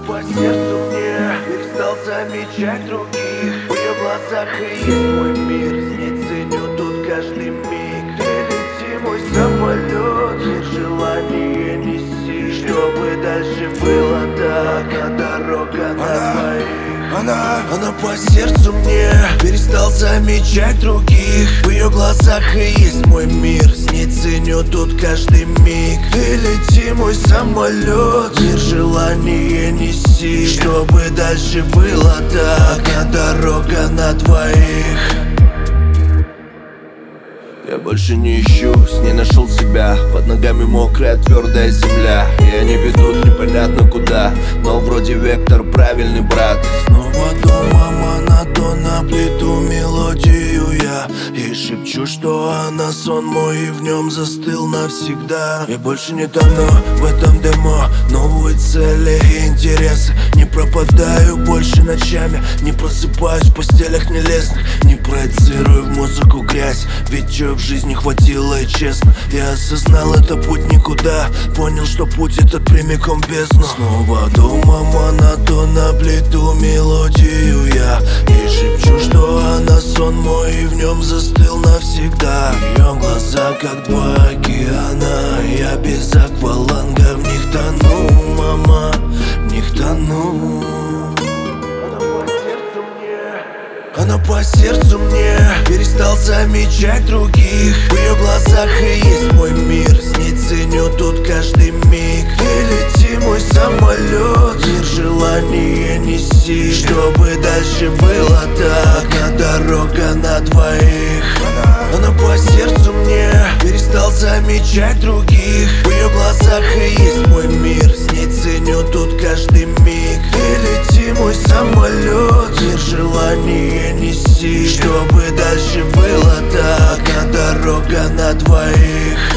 по сердцу мне, перестал замечать других. В ее глазах и есть мой мир, с ней ценю тут каждый миг. Ты лети, мой самолет, и желание неси, чтобы дальше было так, а дорога на твоих. Она по сердцу мне, перестал замечать других. В ее глазах и есть мой мир, с ней ценю тут каждый миг. Ты лети, мой самолет, мир желание неси, чтобы дальше было так, а дорога на двоих. Я больше не ищу, с ней нашел себя. Под ногами мокрая твердая земля, и они ведут непонятно куда, но вроде вектор правильный, брат. Снова дома монотонно плету мелодию я, и шепчу, что она сон мой, и в нем застыл навсегда. Я больше не тону в этом демо, новые цели и интересы. Не пропадаю больше ночами, не просыпаюсь в постелях нелестных, не проецирую в музыку грязь, ведь чё в жизни хватило и честно. Я осознал, это путь никуда, понял, что путь этот прямиком в бездну. Снова дома монотонно плету мелодию я, и шепчу, что она сон мой, и в нем застыл навсегда. Ее глаза как два океана, я без акваланга в них тону, мама, в них тону. Она по сердцу мне, перестал замечать других. В ее глазах и есть мой мир, с ней ценю тут каждый миг. Ты лети, мой самолет, мир желание неси, чтобы дальше было так, а дорога на двоих. Она по сердцу мне, перестал замечать других. В ее глазах и есть мой мир, с ней ценю тут каждый миг. Ты лети, мой самолет, мир желание неси, чтобы дальше было так, а дорога на двоих.